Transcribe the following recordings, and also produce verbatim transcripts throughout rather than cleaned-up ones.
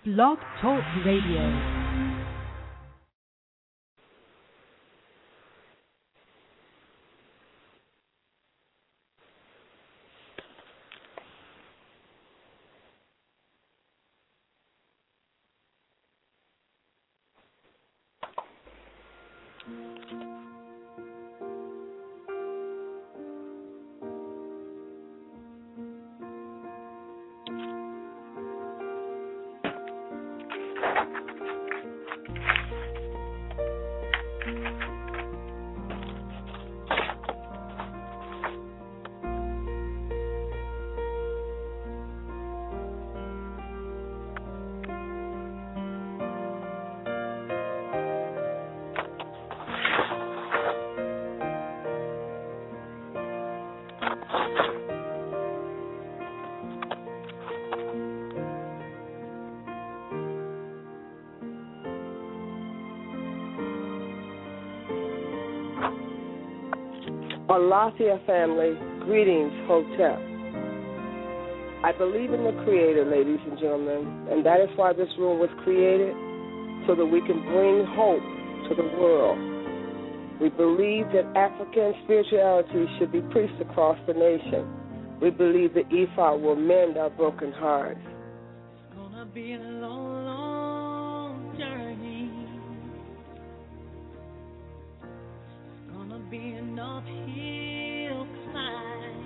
Blog Talk Radio. Alathia family, greetings, Hotep. I believe in the Creator, ladies and gentlemen, and that is why this room was created, so that we can bring hope to the world. We believe that African spirituality should be preached across the nation. We believe that Ifa will mend our broken hearts. It's gonna be a long, long journey. It's gonna be an uphill climb.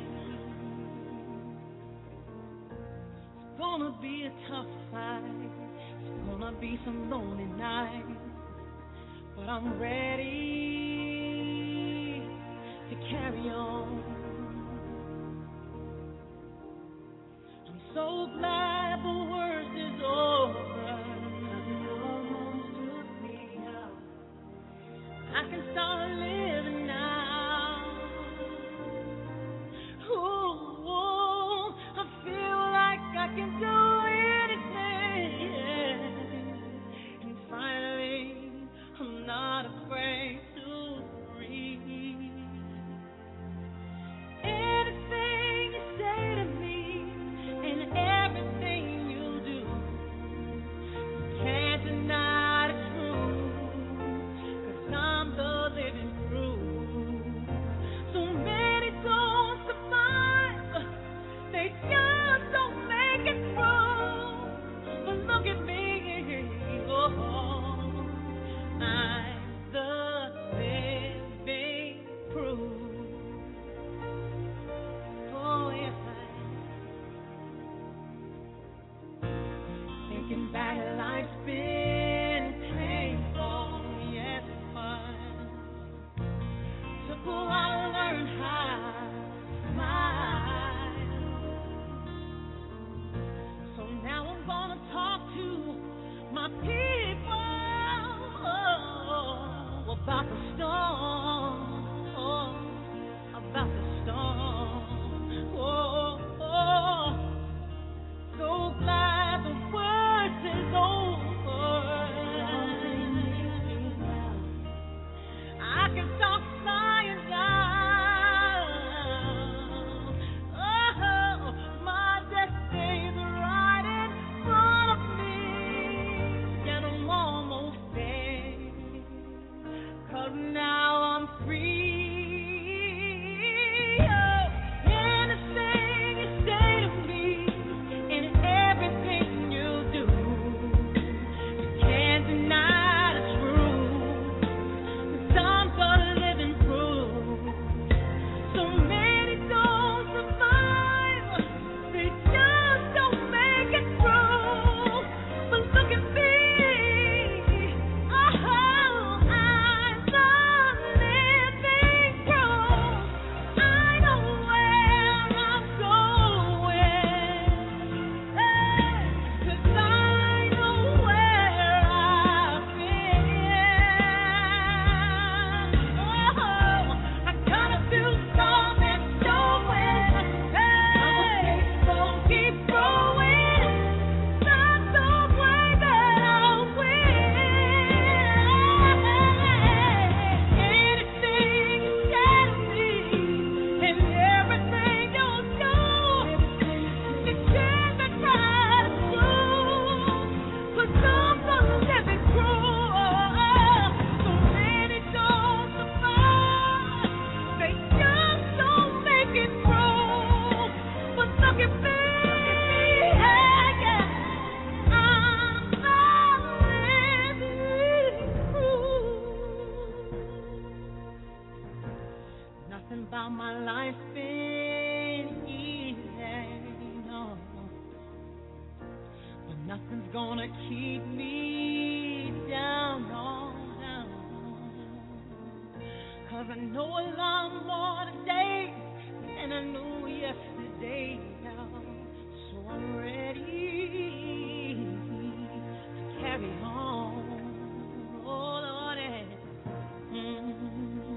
It's gonna be a tough fight. It's gonna be some lonely nights. But I'm ready to carry on. I'm so glad the worst is over. You almost took me out. I can start living now. Ooh, I feel like I can do anything. And finally, I'm not afraid to breathe. Anything you say to me and everything you do, you can't deny the truth, 'cause I'm the living proof. So many don't survive, they just don't make it through. But look at me, oh, I'm the living proof. Oh, yes, I am. Thinking back, life's been painful, yes, it was. Took a while to learn how to smile. So now I'm gonna talk to my people about the storm, oh, about the storm, oh, oh, so glad the worst is over. I can stop flying down. Oh, my destiny's right in front of me, and I'm almost there. 'Cause now I'm Nothing's gonna keep me down, no, down. 'Cause I know a lot more today than I knew yesterday now. So I'm ready to carry on. Oh, Lord, mm-hmm.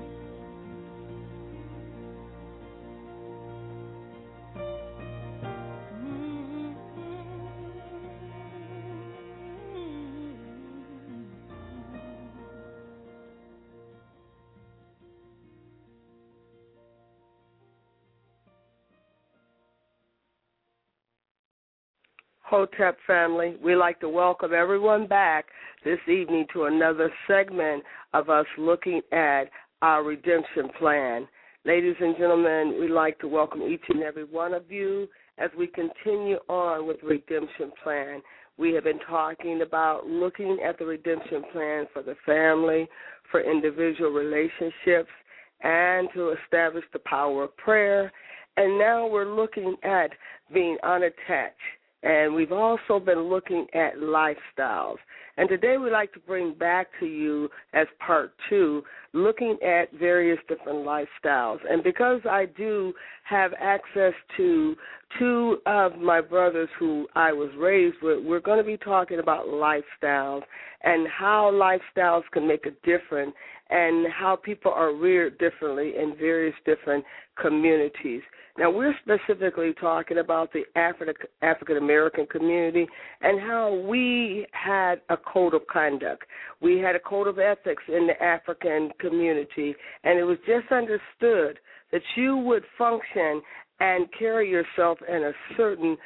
Hotep family, we'd like to welcome everyone back this evening to another segment of us looking at our redemption plan. Ladies and gentlemen, we'd like to welcome each and every one of you as we continue on with the redemption plan. We have been talking about looking at the redemption plan for the family, for individual relationships, and to establish the power of prayer. And now we're looking at being unattached. And we've also been looking at lifestyles. And today we'd like to bring back to you as part two, looking at various different lifestyles. And because I do have access to two of my brothers who I was raised with, we're going to be talking about lifestyles and how lifestyles can make a difference and how people are reared differently in various different communities. Now, we're specifically talking about the Afri- African-American community and how we had a code of conduct. We had a code of ethics in the African community, and it was just understood that you would function and carry yourself in a certain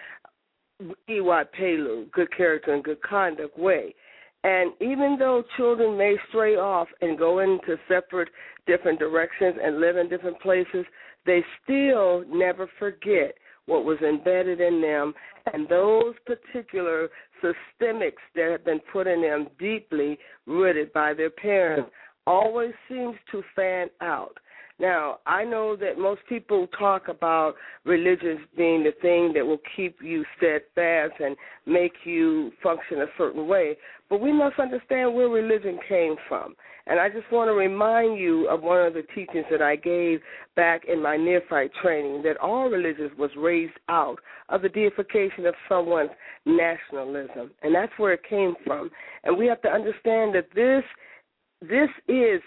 Iwa Pelu, good character and good conduct way. And even though children may stray off and go into separate different directions and live in different places, they still never forget what was embedded in them, and those particular systemics that have been put in them deeply rooted by their parents always seems to fan out. Now, I know that most people talk about religion being the thing that will keep you steadfast and make you function a certain way, but we must understand where religion came from. And I just want to remind you of one of the teachings that I gave back in my neophyte training, that all religions was raised out of the deification of someone's nationalism, and that's where it came from. And we have to understand that this this is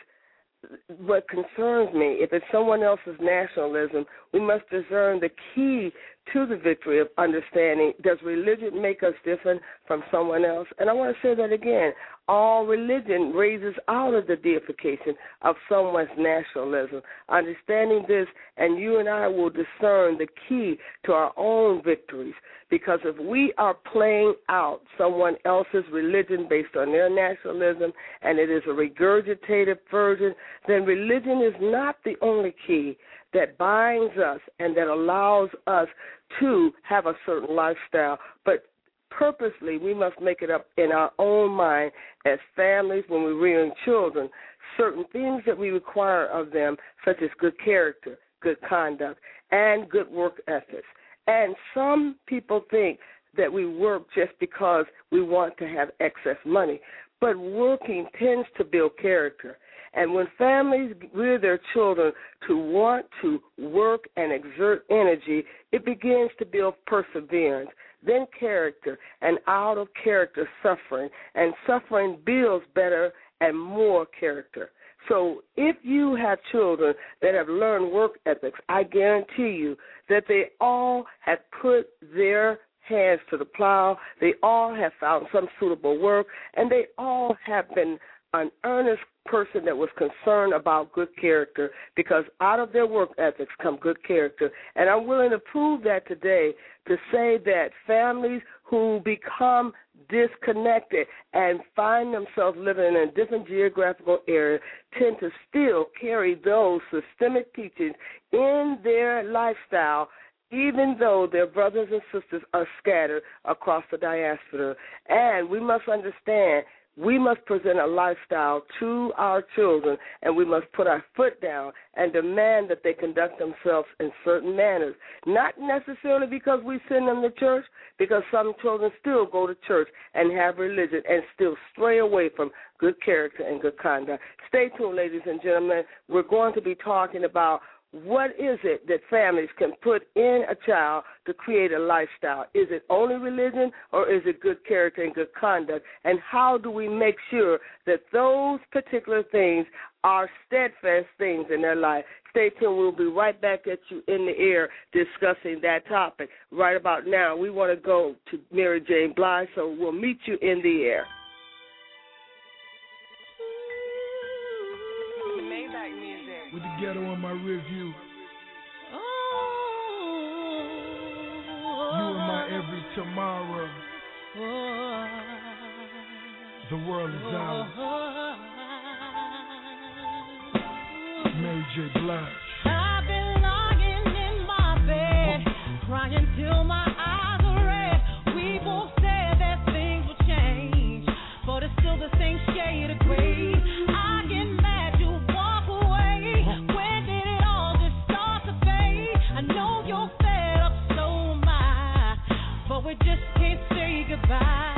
what concerns me. If it's someone else's nationalism, we must discern the key to the victory of understanding, does religion make us different from someone else? And I want to say that again. All religion raises out of the deification of someone's nationalism. Understanding this, and you and I will discern the key to our own victories. Because if we are playing out someone else's religion based on their nationalism, and it is a regurgitated version, then religion is not the only key that binds us and that allows us to have a certain lifestyle. But purposely, we must make it up in our own mind as families when we're rearing children, certain things that we require of them, such as good character, good conduct, and good work ethics. And some people think that we work just because we want to have excess money, but working tends to build character. And when families rear their children to want to work and exert energy, it begins to build perseverance, then character, and out of character, suffering. And suffering builds better and more character. So if you have children that have learned work ethics, I guarantee you that they all have put their hands to the plow, they all have found some suitable work, and they all have been an earnest person that was concerned about good character, because out of their work ethics come good character. And I'm willing to prove that today, to say that families who become disconnected and find themselves living in a different geographical area tend to still carry those systemic teachings in their lifestyle, even though their brothers and sisters are scattered across the diaspora. And we must understand, We must present a lifestyle to our children, and we must put our foot down and demand that they conduct themselves in certain manners. Not necessarily because we send them to church, because some children still go to church and have religion and still stray away from good character and good conduct. Stay tuned, ladies and gentlemen. We're going to be talking about what is it that families can put in a child to create a lifestyle? Is it only religion, or is it good character and good conduct? And how do we make sure that those particular things are steadfast things in their life? Stay tuned. We'll be right back at you in the air discussing that topic. Right about now, we want to go to Mary J. Blige, so we'll meet you in the air. With the ghetto on my rear view. You and my every tomorrow. The world is ours. Mary J. Blige. I've been lying in my bed, crying till my eyes are red. We both said that things will change, but it's still the same shade of gray. I get mad, you walk away. When did it all just start to fade? I know you're fed up, so am I, but we just can't say goodbye.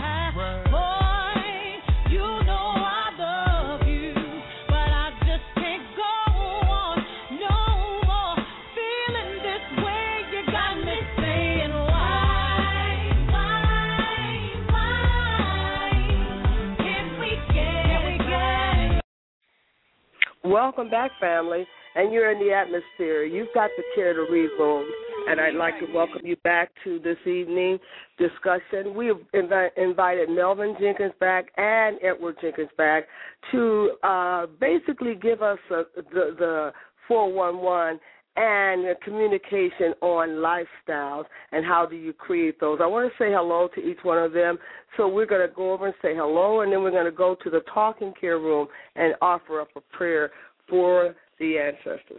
Welcome back, family, and you're in the atmosphere. You've got the Care to Read room, and I'd like to welcome you back to this evening discussion. We have invi- invited Melvin Jenkins back and Edward Jenkins back to uh, basically give us a, the, the four one one and communication on lifestyles and how do you create those. I want to say hello to each one of them, so we're going to go over and say hello, and then we're going to go to the talking care room and offer up a prayer for the ancestors.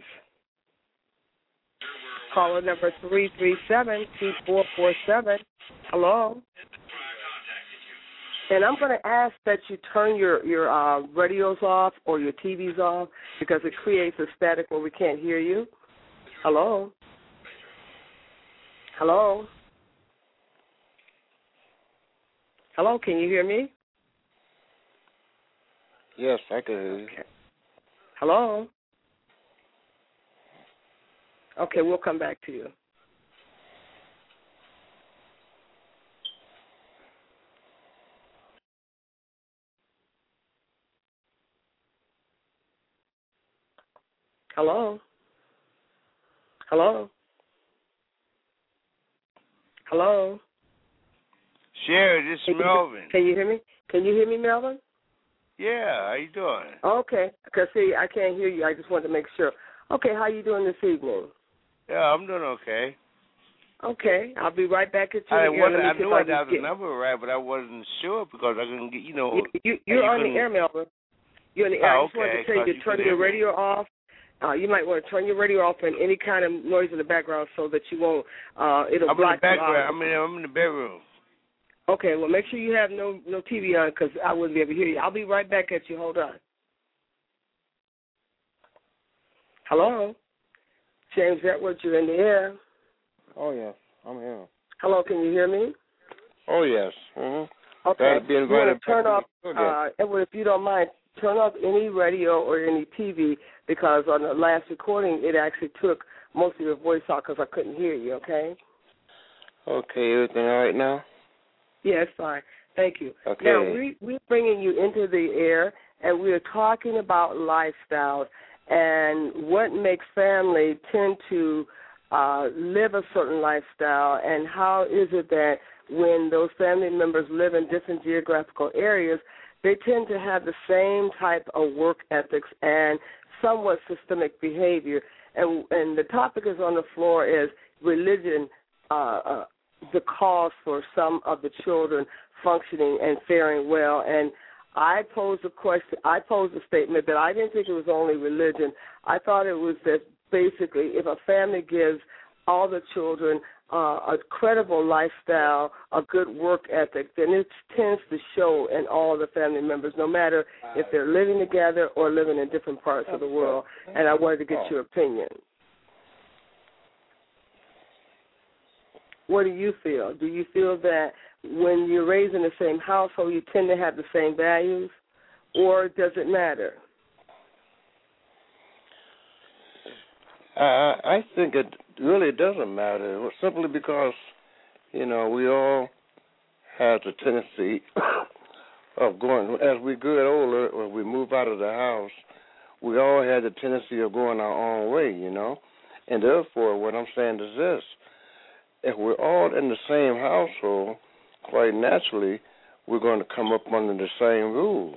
Caller number three three seven, two four four seven. Hello. And I'm going to ask that you turn your, your uh, radios off or your T Vs off because it creates a static where we can't hear you. Hello? Hello? Hello, can you hear me? Yes, I can hear you. Okay. Hello? Okay, we'll come back to you. Hello? Hello? Hello? Sherry, this is can Melvin. You, can you hear me? Can you hear me, Melvin? Yeah, how you doing? Okay, because, see, I can't hear you. I just wanted to make sure. Okay, how you doing this evening? Yeah, I'm doing okay. Okay, I'll be right back at you. I, wasn't, I knew I dialed the number right, but I wasn't sure because I couldn't get, you know. You, you, you're you on the air, Melvin. You're on the air. Oh, I just okay, wanted to tell you to you turn your radio off. Uh, you might want to turn your radio off and any kind of noise in the background so that you won't, uh, it'll I'm block in the background. I'm in, I'm in the bedroom. Okay, well, make sure you have no, no T V on because I wouldn't be able to hear you. I'll be right back at you. Hold on. Hello? James Edwards, you're in the air. Oh, yes, I'm here. Hello, can you hear me? Oh, yes. Mm-hmm. Okay. Being You want to turn off, uh, Edward, if you don't mind, turn off any radio or any T V because on the last recording it actually took most of your voice out because I couldn't hear you, okay? Okay, everything all right now? Yeah, it's fine. Thank you. Okay. Now, we, we're bringing you into the air, and we're talking about lifestyles and what makes family tend to uh, live a certain lifestyle, and how is it that when those family members live in different geographical areas, they tend to have the same type of work ethics and somewhat systemic behavior. And, and the topic is on the floor is religion, uh, uh, the cause for some of the children functioning and faring well. And I posed a question, I posed a statement that I didn't think it was only religion. I thought it was that basically if a family gives all the children uh, a credible lifestyle, a good work ethic, then it tends to show in all the family members, no matter if they're living together or living in different parts of the world. And I wanted to get your opinion. What do you feel? Do you feel that when you're raised in the same household, you tend to have the same values, or does it matter? I I think it really doesn't matter, simply because, you know, we all have the tendency of going, as we get older, when we move out of the house, we all have the tendency of going our own way, you know. And therefore, what I'm saying is this: if we're all in the same household, quite naturally, we're going to come up under the same rule.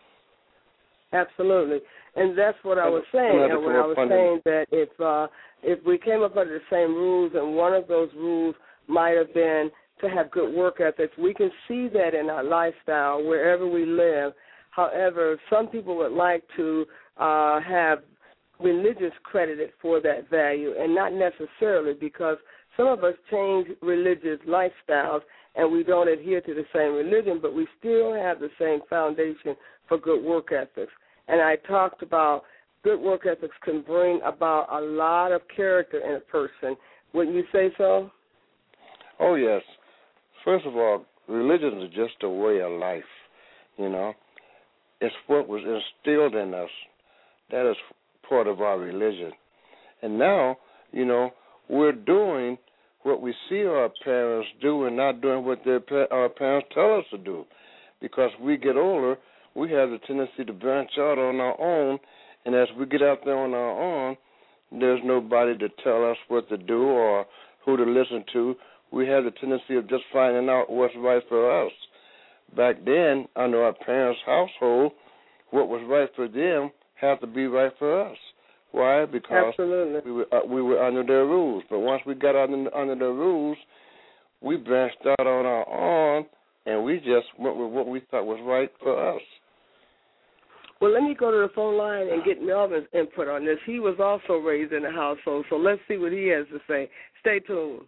Absolutely. And that's what I was saying. And when I was saying that if uh, if we came up under the same rules, and one of those rules might have been to have good work ethics, we can see that in our lifestyle wherever we live. However, some people would like to uh, have religious credited for that value, and not necessarily, because some of us change religious lifestyles and we don't adhere to the same religion, but we still have the same foundation for good work ethics. And I talked about good work ethics can bring about a lot of character in a person. Wouldn't you say so? Oh, yes. First of all, religion is just a way of life, you know. It's what was instilled in us. That is part of our religion. And now, you know, we're doing what we see our parents do and not doing what their our parents tell us to do. Because we get older, we have the tendency to branch out on our own, and as we get out there on our own, there's nobody to tell us what to do or who to listen to. We have the tendency of just finding out what's right for us. Back then, under our parents' household, what was right for them had to be right for us. Why? Because Absolutely. we were uh, we were under their rules. But once we got under under their rules, we branched out on our own, and we just went with what we thought was right for us. Well, let me go to the phone line and get Melvin's input on this. He was also raised in a household, so let's see what he has to say. Stay tuned.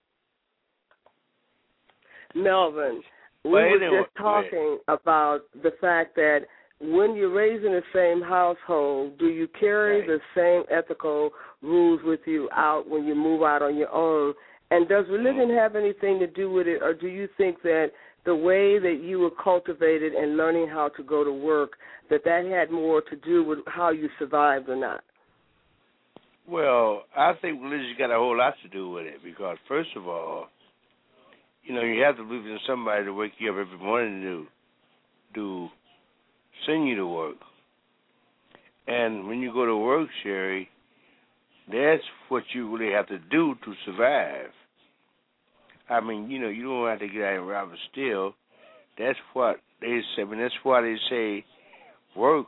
Melvin, we well, were anyway, just talking about the fact that when you're raised in the same household, do you carry right. the same ethical rules with you out when you move out on your own? And does religion have anything to do with it, or do you think that the way that you were cultivated and learning how to go to work, that that had more to do with how you survived or not? Well, I think religion got a whole lot to do with it because, first of all, you know, you have to believe in somebody to wake you up every morning to to send you to work. And when you go to work, Sherry, that's what you really have to do to survive. I mean, you know, you don't have to get out and rob and steal. That's what they say. I mean, that's why they say work,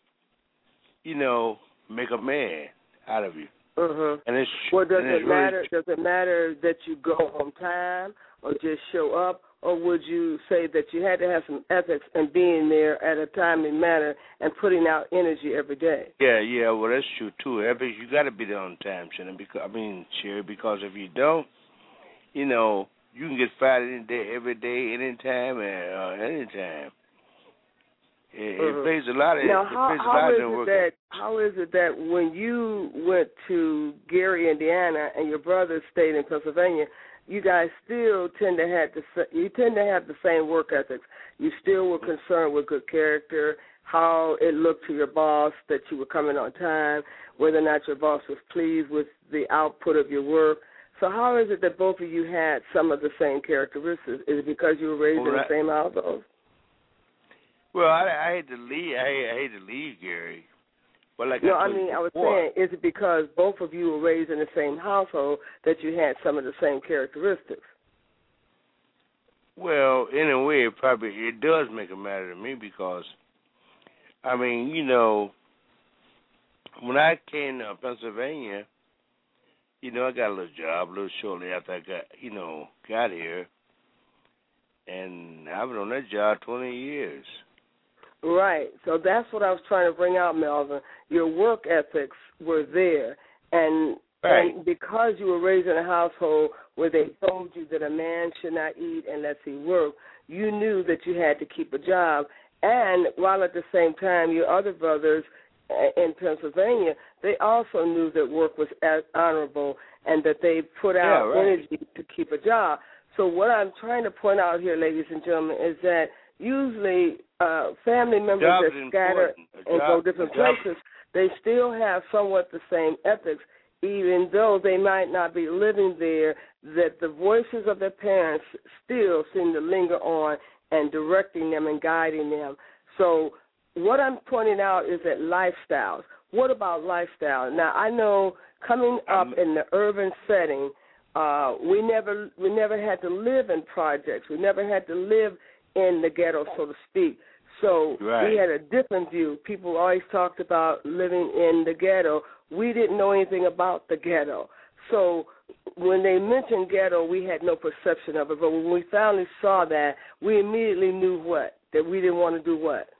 you know, make a man out of you. Uh-huh. And it's, well, does and it it's matter? really, does it matter that you go on time or just show up, or would you say that you had to have some ethics and being there at a timely manner and putting out energy every day? Yeah, yeah. Well, that's true too. Ethics, you got to be there on time, Shannon. Because I mean, Sherry, because if you don't, you know, you can get fired any day, every day, anytime, and uh, anytime. It, uh-huh. it plays a lot of. Now, it how, plays a how lot is of it work. that how is it that when you went to Gary, Indiana, and your brother stayed in Pennsylvania, you guys still tend to have the you tend to have the same work ethics. You still were concerned with good character, how it looked to your boss that you were coming on time, whether or not your boss was pleased with the output of your work. So how is it that both of you had some of the same characteristics? Is it because you were raised well, in the I, same household? Well, I, I hate to leave. I hate, I hate to leave Gary. But like no, I, I mean, I was before, saying, is it because both of you were raised in the same household that you had some of the same characteristics? Well, in a way, it probably it does make a matter to me because, I mean, you know, when I came to Pennsylvania, you know, I got a little job a little shortly after I got, you know, got here, and I've been on that job twenty years. Right. So that's what I was trying to bring out, Melvin. Your work ethics were there, and right. and because you were raised in a household where they told you that a man should not eat unless he worked, you knew that you had to keep a job. And while at the same time, your other brothers in Pennsylvania, they also knew that work was as honorable and that they put out yeah, right. energy to keep a job. So what I'm trying to point out here, ladies and gentlemen, is that usually uh, family members Job that scatter and job, go different places, they still have somewhat the same ethics, even though they might not be living there, that the voices of their parents still seem to linger on and directing them and guiding them. So what I'm pointing out is that lifestyles. What about lifestyle? Now, I know coming up in the urban setting, uh, we never we never had to live in projects. We never had to live in the ghetto, so to speak. So right. we had a different view. People always talked about living in the ghetto. We didn't know anything about the ghetto. So when they mentioned ghetto, we had no perception of it. But when we finally saw that, we immediately knew what? That we didn't want to do what?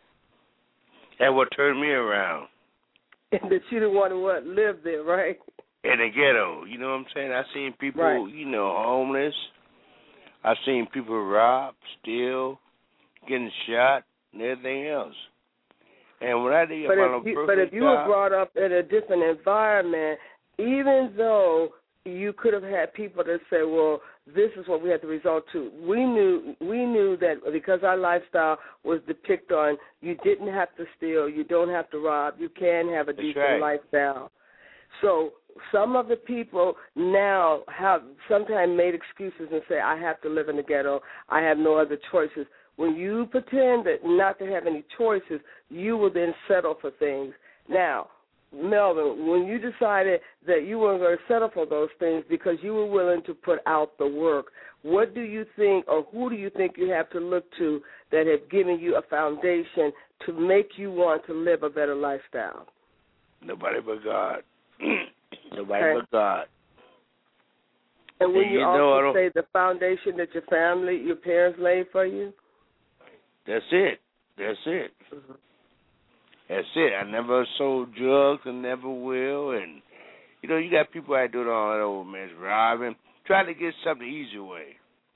That what turned me around. And that you didn't want to what? Live there, right? In the ghetto. You know what I'm saying? I seen people, right. you know, homeless. I seen people robbed, steal, getting shot, and everything else. And when I did but my if you, perfect But if you job, were brought up in a different environment, even though you could have had people that say, well, this is what we had to resort to. We knew we knew that because our lifestyle was depicted on you didn't have to steal, you don't have to rob, you can have a That's decent right. lifestyle. So some of the people now have sometimes made excuses and say, I have to live in the ghetto, I have no other choices. When you pretend that not to have any choices, you will then settle for things. Now, Melvin, when you decided that you weren't going to settle for those things because you were willing to put out the work, what do you think or who do you think you have to look to that have given you a foundation to make you want to live a better lifestyle? Nobody but God. Nobody okay. but God. And when and you, you also know, say the foundation that your family, your parents laid for you? That's it. That's it. Mm-hmm. That's it. I never sold drugs and never will. And, you know, you got people out doing all that old man's robbing, trying to get something the easy way.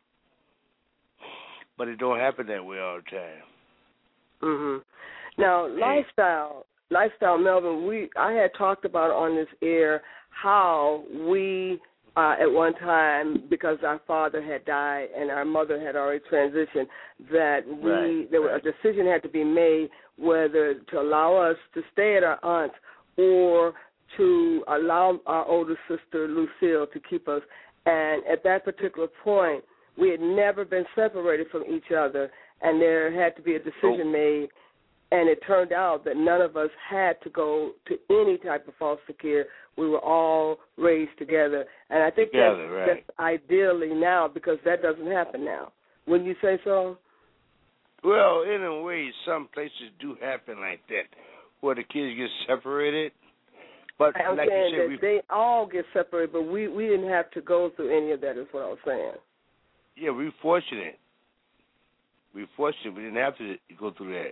But it don't happen that way all the time. Mm-hmm. Now, hey. lifestyle, lifestyle, Melvin, we I had talked about on this air how we, uh, at one time, because our father had died and our mother had already transitioned, that we right. there right. a decision had to be made whether to allow us to stay at our aunt's or to allow our older sister, Lucille, to keep us. And at that particular point, we had never been separated from each other, and there had to be a decision oh. made. And it turned out that none of us had to go to any type of foster care. We were all raised together. And I think together, that's, right. that's ideally now because that doesn't happen now. Wouldn't you say so? Well, in a way, some places do happen like that, where the kids get separated. But I'm like saying you said, that we, they all get separated, but we, we didn't have to go through any of that is what I was saying. Yeah, we fortunate. We fortunate. We didn't have to go through that.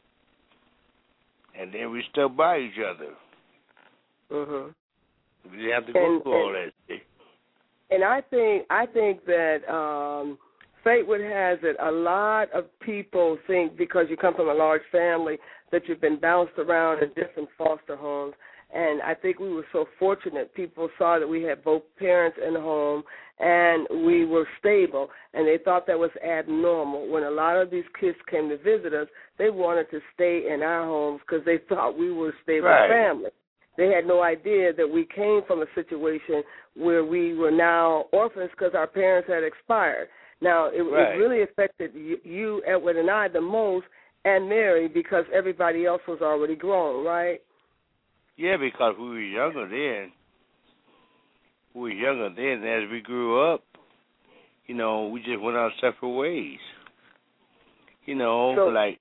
And then we stuck by each other. Mm-hmm. We didn't have to go and, through all and, that. And I think I think that um, Fatewood has it. A lot of people think because you come from a large family that you've been bounced around in different foster homes. And I think we were so fortunate. People saw that we had both parents in the home and we were stable, and they thought that was abnormal. When a lot of these kids came to visit us, they wanted to stay in our homes because they thought we were a stable right. family. They had no idea that we came from a situation where we were now orphans because our parents had expired. Now, it, right. it really affected you, you, Edward, and I the most, and Mary, because everybody else was already grown, right? Yeah, because we were younger then. We were younger then. As we grew up, you know, we just went our separate ways. You know, so, like,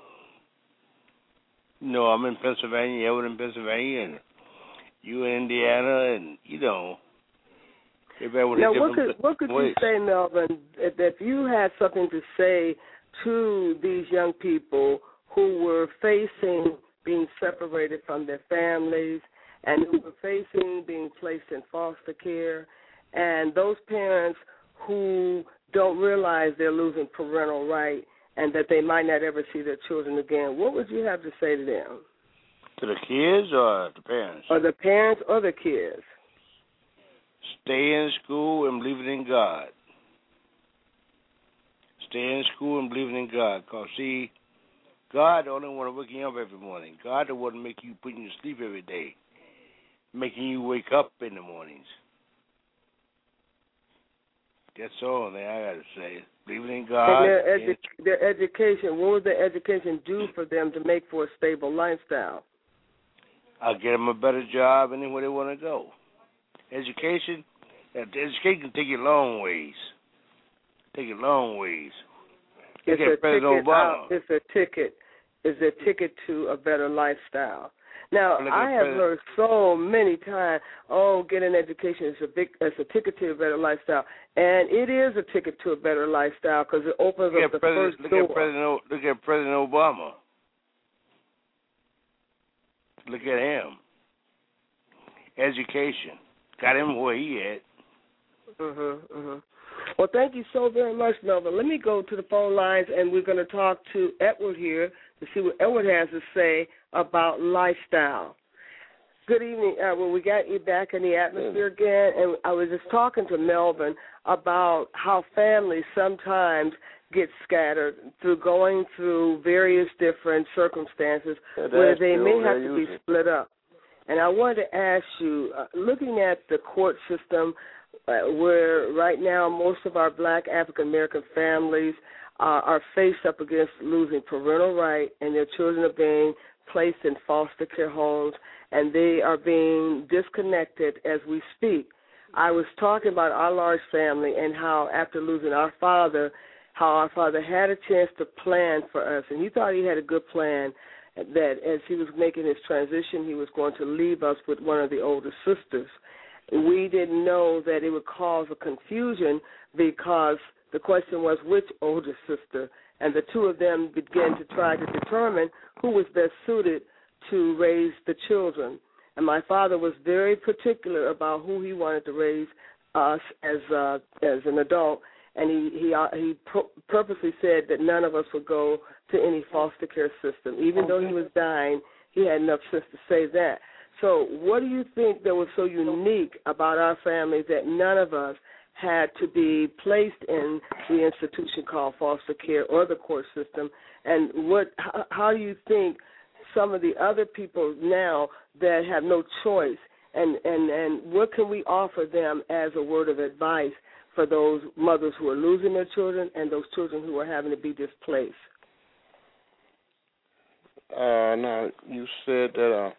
you know, I'm in Pennsylvania, Edward in Pennsylvania, and you in Indiana, and, you know, everybody went now, a what different could, what could ways. you say, Melvin, if, if you had something to say to these young people who were facing being separated from their families and who were facing being placed in foster care and those parents who don't realize they're losing parental right and that they might not ever see their children again, what would you have to say to them? To the kids or the parents? Or the parents or the kids. Stay in school and believe in God. Stay in school and believe in God. Because, see, God the only want to wake you up every morning. God the one to make you put you to sleep every day, making you wake up in the mornings. That's all that I got to say. Believe in God. And their, edu- their education, what would their education do for them to make for a stable lifestyle? I'll get them a better job anywhere they want to go. Education, education can take you long ways. Take you long ways. It's Look a at President ticket Obama. out. It's a ticket. It's a ticket to a better lifestyle. Now, Look I at have President- heard so many times, "Oh, get an education. It's a big. It's a ticket to a better lifestyle," and it is a ticket to a better lifestyle because it opens Look up at the President, first look door. at President. O- Look at President Obama. Look at him. Education got him where he at. Mhm, mhm. Well, thank you so very much, Melvin. Let me go to the phone lines, and we're going to talk to Edward here to see what Edward has to say about lifestyle. Good evening. Uh, well, we got you back in the atmosphere again, and I was just talking to Melvin about how families sometimes get scattered through going through various different circumstances Yeah, where that's they true. may They're have to be using- split up. And I wanted to ask you, uh, looking at the court system, uh, where right now most of our black African-American families uh, are faced up against losing parental right, and their children are being placed in foster care homes, and they are being disconnected as we speak. I was talking about our large family and how after losing our father, how our father had a chance to plan for us, and he thought he had a good plan, that as he was making his transition, he was going to leave us with one of the older sisters. We didn't know that it would cause a confusion because the question was which older sister, and the two of them began to try to determine who was best suited to raise the children. And my father was very particular about who he wanted to raise us as uh, as an adult, and he he uh, he pro- purposely said that none of us would go to any foster care system. Even though he was dying, he had enough sense to say that. So what do you think that was so unique about our family that none of us had to be placed in the institution called foster care or the court system? And what how, how do you think some of the other people now that have no choice, and, and, and what can we offer them as a word of advice for those mothers who are losing their children and those children who are having to be displaced? Uh, now, you said that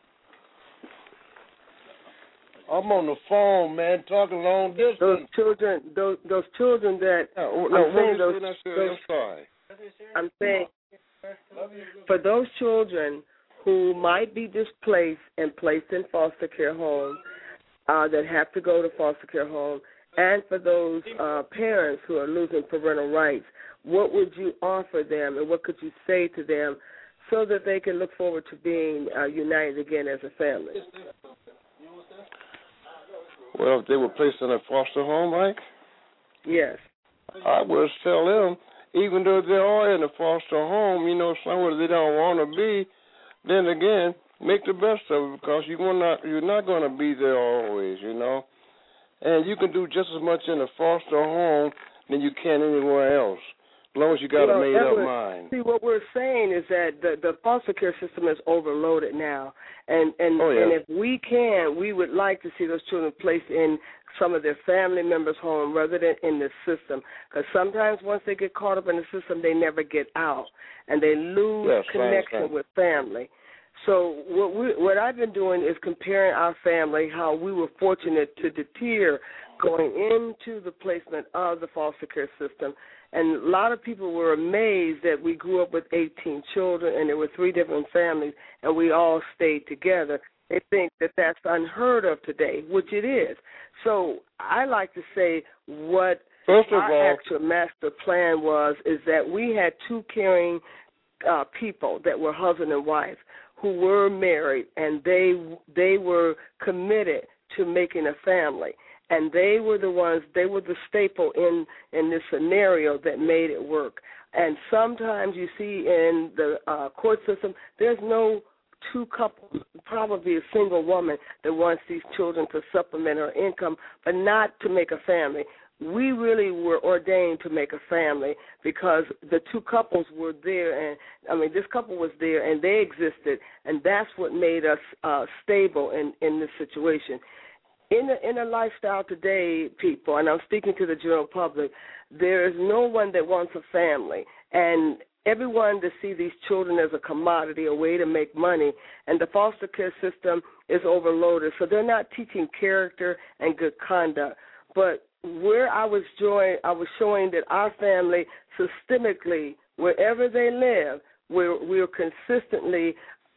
uh, I'm on the phone, man, talking long distance. Those children, those those children that No, I'm no, saying what those, you said, I said, those I'm sorry. I'm saying for those children who might be displaced and placed in foster care homes, uh, that have to go to foster care home, and for those uh, parents who are losing parental rights, what would you offer them, and what could you say to them so that they can look forward to being uh, united again as a family? Well, if they were placed in a foster home, right? Yes. I would tell them, even though they are in a foster home, you know, somewhere they don't want to be, then again, make the best of it because you will not, you're not going to be there always, you know. And you can do just as much in a foster home than you can anywhere else, as long as you got well, a Edward, made-up mind. See, what we're saying is that the, the foster care system is overloaded now, and and, oh, yeah. and if we can, we would like to see those children placed in some of their family members' home rather than in the system, because sometimes once they get caught up in the system, they never get out, and they lose yes, connection same, same. with family. So what we, what I've been doing is comparing our family, how we were fortunate to deter going into the placement of the foster care system. And a lot of people were amazed that we grew up with eighteen children and there were three different families and we all stayed together. They think that that's unheard of today, which it is. So I like to say what First of our all, actual master plan was is that we had two caring uh, people that were husband and wife who were married, and they they were committed to making a family. And they were the ones, they were the staple in, in this scenario that made it work. And sometimes you see in the uh, court system, there's no two couples, probably a single woman that wants these children to supplement her income, but not to make a family. We really were ordained to make a family because the two couples were there, and I mean, this couple was there, and they existed, and that's what made us uh, stable in, in this situation. In a, in a lifestyle today, people, and I'm speaking to the general public, there is no one that wants a family, and everyone to see these children as a commodity, a way to make money, and the foster care system is overloaded, so they're not teaching character and good conduct. But where I was showing, I was showing that our family, systemically, wherever they live, we're, we're consistently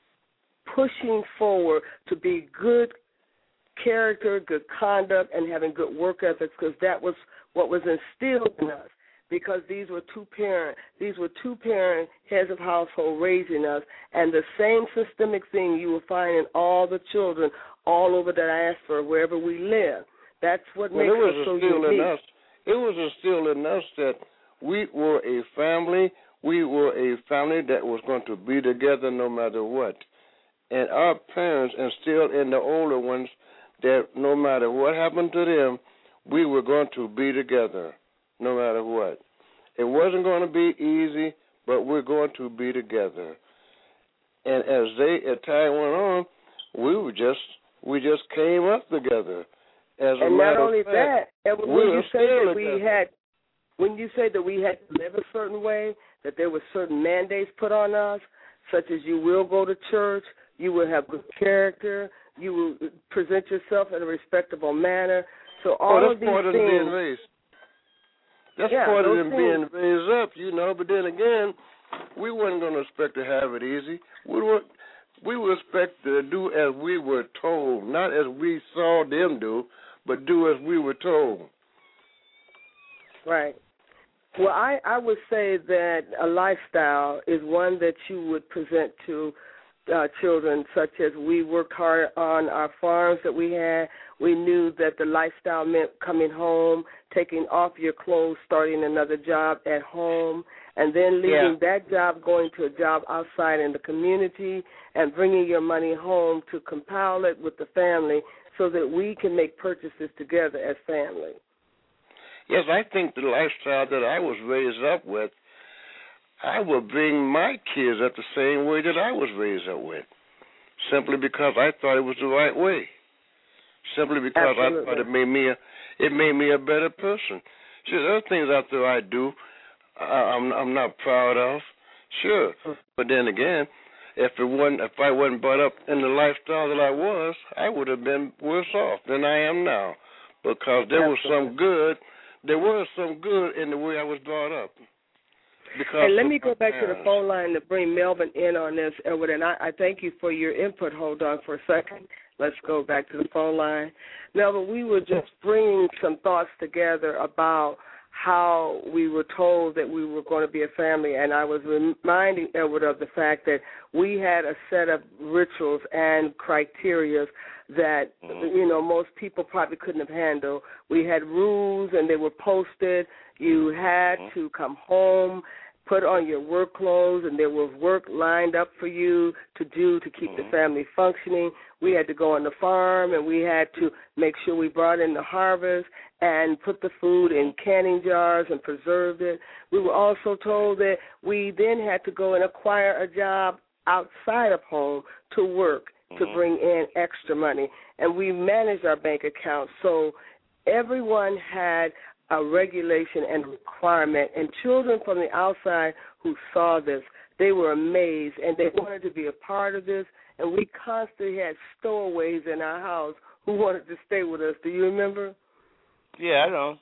pushing forward to be good character, good conduct, and having good work ethics, because that was what was instilled in us. Because these were two parent, these were two parent heads of household raising us, and the same systemic thing you will find in all the children all over the diaspora, wherever we live. That's what well, makes it was us so instilled unique. In us. It was instilled in us that we were a family. We were a family that was going to be together no matter what. And our parents instilled in the older ones that no matter what happened to them, we were going to be together no matter what. It wasn't going to be easy, but we're going to be together. And as they as time went on, we were just we just came up together. As a and not matter only of fact, that, and when we you say that we together. had, when you say that we had to live a certain way, that there were certain mandates put on us, such as you will go to church, you will have good character, you will present yourself in a respectable manner. So all oh, that's of these part of things. being raised. That's yeah, part of those them things, being raised up, you know. But then again, we weren't going to expect to have it easy. We were, we were expect to do as we were told, not as we saw them do, but do as we were told. Right. Well, I, I would say that a lifestyle is one that you would present to uh, children, such as we worked hard on our farms that we had. We knew that the lifestyle meant coming home, taking off your clothes, starting another job at home, and then leaving Yeah. that job, going to a job outside in the community, and bringing your money home to compile it with the family so that we can make purchases together as family. Yes, I think the lifestyle that I was raised up with, I would bring my kids up the same way that I was raised up with, simply because I thought it was the right way, simply because Absolutely. I thought it made me a, it made me a better person. See, there are things out there I do I, I'm I'm not proud of, sure, but then again, if it wasn't if I wasn't brought up in the lifestyle that I was, I would have been worse off than I am now, because there was some good. There was some good in the way I was brought up. Because and let me go back parents. to the phone line to bring Melvin in on this, Edward, and I, I thank you for your input. Hold on for a second. Let's go back to the phone line. Melvin, we were just bringing some thoughts together about how we were told that we were going to be a family, and I was reminding Edward of the fact that we had a set of rituals and criteria that, mm-hmm. you know, most people probably couldn't have handled. We had rules, and they were posted. You had mm-hmm. to come home, put on your work clothes, and there was work lined up for you to do to keep mm-hmm. the family functioning. We had to go on the farm, and we had to make sure we brought in the harvest and put the food in canning jars and preserved it. We were also told that we then had to go and acquire a job outside of home to work, to bring in extra money, and we managed our bank accounts. So everyone had a regulation and requirement, and children from the outside who saw this, they were amazed, and they wanted to be a part of this, and we constantly had stowaways in our house who wanted to stay with us. Do you remember? Yeah, I know.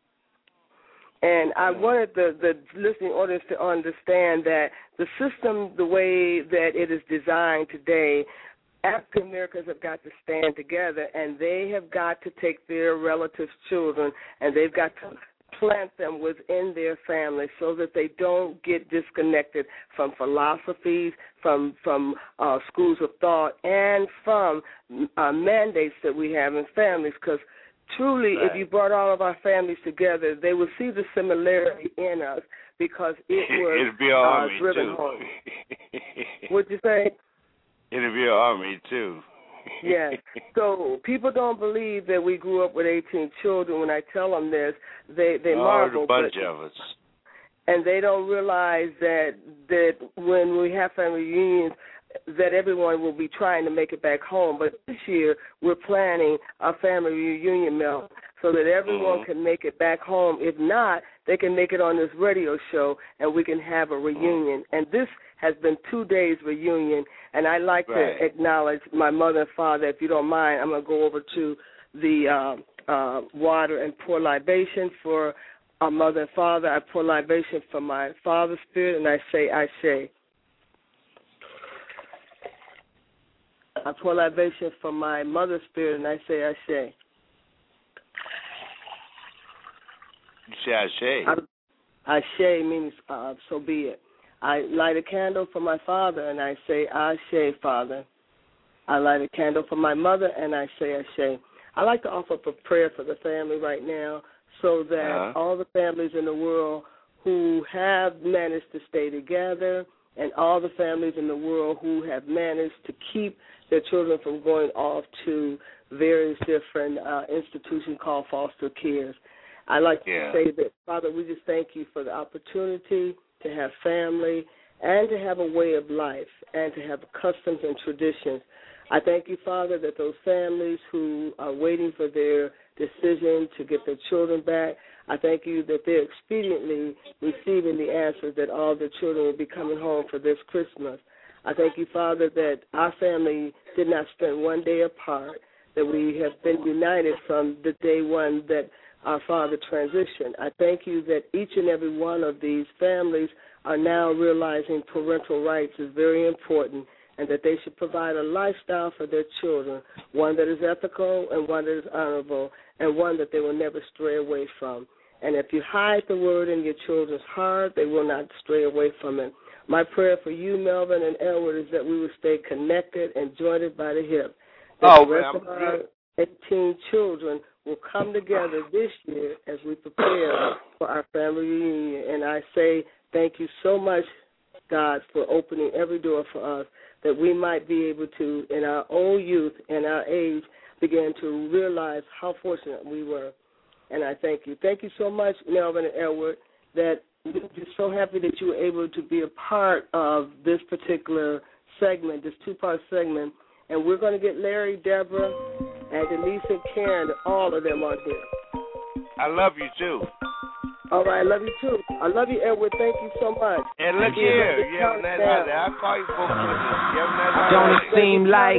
And I wanted the, the listening audience to understand that the system, the way that it is designed today, African Americans have got to stand together, and they have got to take their relatives' children, and they've got to plant them within their family so that they don't get disconnected from philosophies, from from uh, schools of thought, and from uh, mandates that we have in families. Because truly, right. if you brought all of our families together, they would see the similarity in us because it was It'd be an uh, army driven too. home. What'd you say? It'd be an army too. Yes. So people don't believe that we grew up with eighteen children. When I tell them this, they they oh, marvel. a bunch but, of us. And they don't realize that that when we have family reunions, that everyone will be trying to make it back home. But this year, we're planning a family reunion meal so that everyone mm-hmm. can make it back home. If not, they can make it on this radio show, and we can have a reunion. Mm-hmm. And this has been two days reunion, and I'd like right. to acknowledge my mother and father. If you don't mind, I'm going to go over to the uh, uh, water and pour libation for our mother and father. I pour libation for my father's spirit, and I say, I say. I pour libation for my mother's spirit, and I say, I say. You say, I say. I say means uh, so be it. I light a candle for my father, and I say, I say, Father. I light a candle for my mother, and I say, I say. I like to offer up a prayer for the family right now so that uh-huh. all the families in the world who have managed to stay together and all the families in the world who have managed to keep their children from going off to various different uh, institutions called foster cares. I like yeah. to say that, Father, we just thank you for the opportunity to have family and to have a way of life and to have customs and traditions. I thank you, Father, that those families who are waiting for their decision to get their children back, I thank you that they're expediently receiving the answer that all their children will be coming home for this Christmas. I thank you, Father, that our family did not spend one day apart, that we have been united from the day one that our father transitioned. I thank you that each and every one of these families are now realizing parental rights is very important and that they should provide a lifestyle for their children, one that is ethical and one that is honorable and one that they will never stray away from. And if you hide the word in your children's heart, they will not stray away from it. My prayer for you, Melvin and Elwood, is that we will stay connected and jointed by the hip. That oh, the rest man, of our eighteen children will come together this year as we prepare for our family reunion. And I say thank you so much, God, for opening every door for us, that we might be able to, in our old youth and our age, begin to realize how fortunate we were. And I thank you. Thank you so much, Melvin and Elwood, that we're just so happy that you were able to be a part of this particular segment, this two-part segment. And we're going to get Larry, Deborah, and Denise and Karen, all of them on here. I love you, too. All right, I love you, too. I love you, Edward. Thank you so much. And look here. You have a nice holiday. I'll call you folks. You have a nice holiday. Don't it seem like,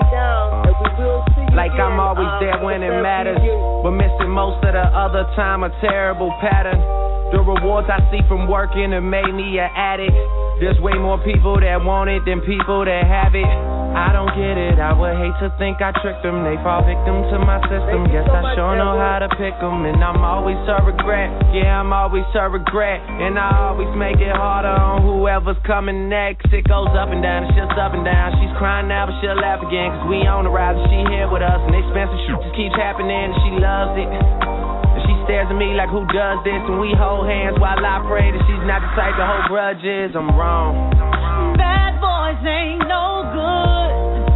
like I'm always there when it matters, but missing most of the other time, a terrible pattern. The rewards I see from working have made me an addict. There's way more people that want it than people that have it. I don't get it, I would hate to think I tricked them. They fall victim to my system. Guess I sure know how to pick them. And I'm always a regret, yeah, I'm always a regret. And I always make it harder on whoever's coming next. It goes up and down, it's just up and down. She's crying now, but she'll laugh again, cause we on the rise and she here with us. And expensive shit just keeps happening and she loves it. And she stares at me like, who does this? And we hold hands while I pray that she's not the type to hold grudges. I'm wrong. Bad boys ain't no good.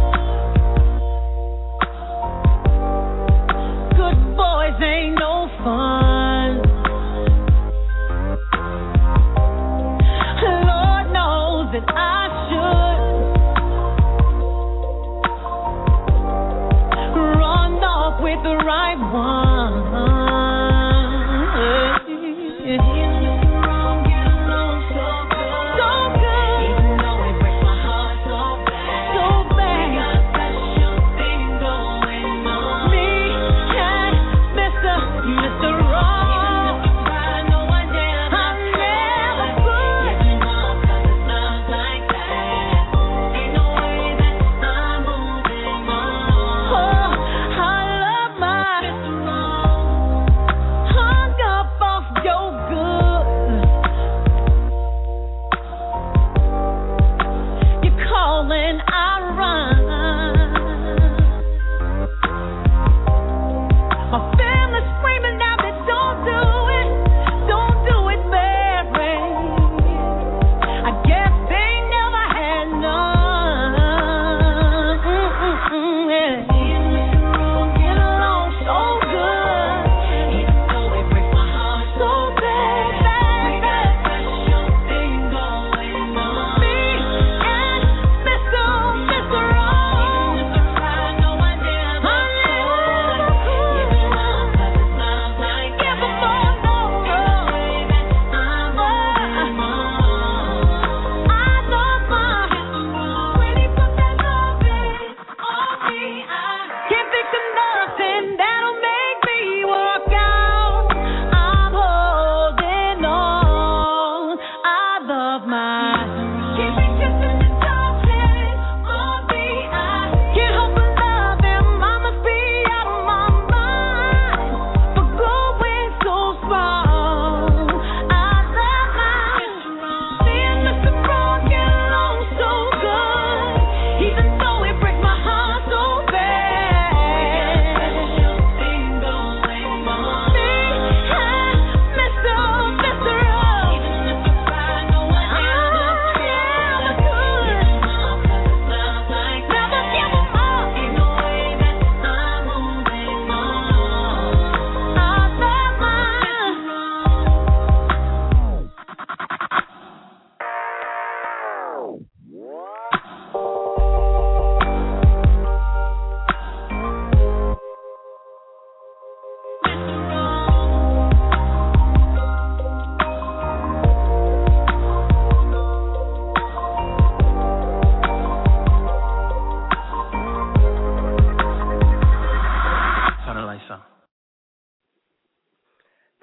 Good boys ain't no fun. Lord knows that I should run off with the right one.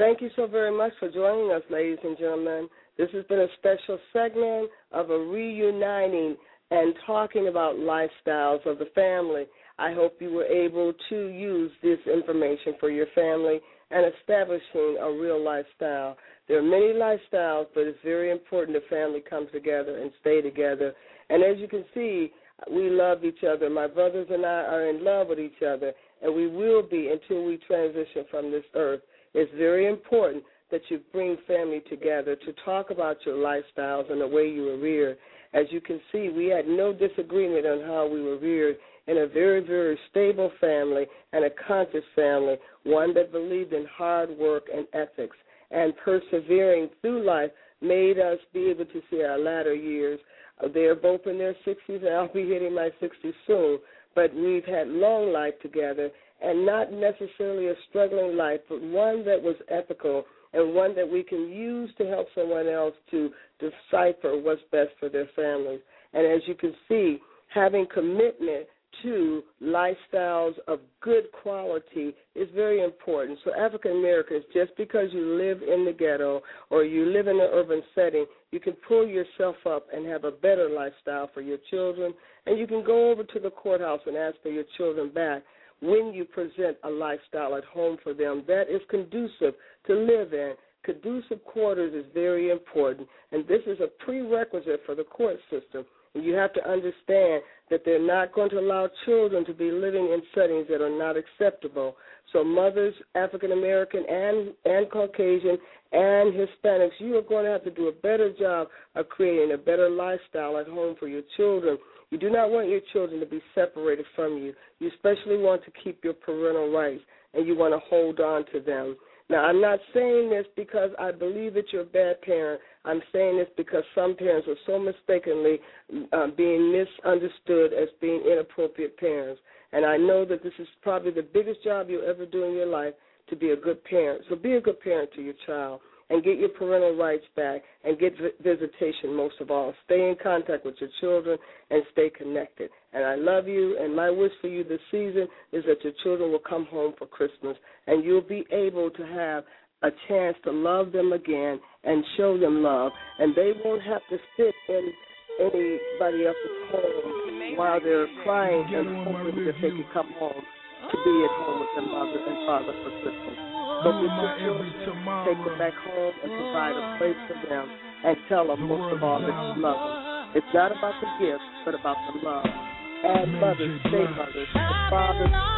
thank you so very much for joining us, ladies and gentlemen. This has been a special segment of a reuniting and talking about lifestyles of the family. I hope you were able to use this information for your family and establishing a real lifestyle. There are many lifestyles, but it's very important the family comes together and stay together. And as you can see, we love each other. My brothers and I are in love with each other, and we will be until we transition from this earth. It's very important that you bring family together to talk about your lifestyles and the way you were reared. As you can see, we had no disagreement on how we were reared in a very, very stable family and a conscious family, one that believed in hard work and ethics. And persevering through life made us be able to see our latter years. They're both in their sixties, and I'll be hitting my sixties soon. But we've had long life together, and not necessarily a struggling life, but one that was ethical and one that we can use to help someone else to decipher what's best for their families. And as you can see, having commitment to lifestyles of good quality is very important. So African Americans, just because you live in the ghetto or you live in an urban setting, you can pull yourself up and have a better lifestyle for your children, and you can go over to the courthouse and ask for your children back when you present a lifestyle at home for them that is conducive to live in. Conducive quarters is very important, and this is a prerequisite for the court system. And you have to understand that they're not going to allow children to be living in settings that are not acceptable. So mothers, African American and, and Caucasian and Hispanics, you are going to have to do a better job of creating a better lifestyle at home for your children. You do not want your children to be separated from you. You especially want to keep your parental rights, and you want to hold on to them. Now, I'm not saying this because I believe that you're a bad parent. I'm saying this because some parents are so mistakenly uh, being misunderstood as being inappropriate parents. And I know that this is probably the biggest job you'll ever do in your life, to be a good parent. So be a good parent to your child and get your parental rights back and get visitation most of all. Stay in contact with your children and stay connected. And I love you, and my wish for you this season is that your children will come home for Christmas and you'll be able to have a chance to love them again and show them love. And they won't have to sit in anybody else's home while they're crying and hoping that they can come home to be at home with their mother and father for Christmas. But with your children, take them back home and provide a place for them and tell them, most of all, that you love them. It's not about the gifts, but about the love. And mothers, stay mothers. The fathers,